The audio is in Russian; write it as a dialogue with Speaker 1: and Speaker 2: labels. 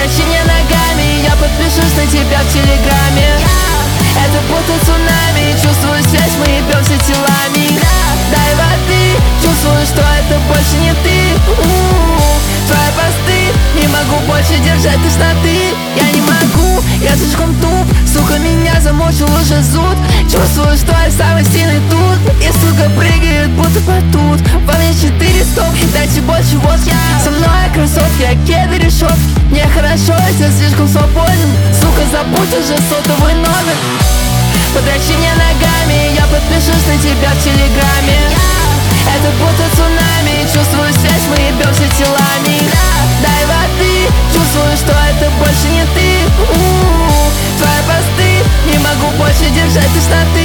Speaker 1: Подращи мне ногами, я подпишусь на тебя в телеграме. Это будто цунами, чувствую связь, мы ебемся телами. Дай воды, чувствую, что это больше не ты. Твои посты, не могу больше держать тошноты. Я не могу, я слишком туп, сука, меня замучил уже зуд. Чувствую, что я самый сильный тут, и сука прыгает, будто батут. Во мне 4 стопки, дайте больше водки. Со мной кроссовки, а кеды решетки. Мне хорошо, я слишком свободен. Сука, забудь уже сотовый номер. Подращи мне ногами, я подпишусь на тебя в телеграме. Это будто цунами, чувствую связь, мы ебемся телами. Дай воды, чувствую, что это больше не ты. Твои посты, не могу больше держать тошноты.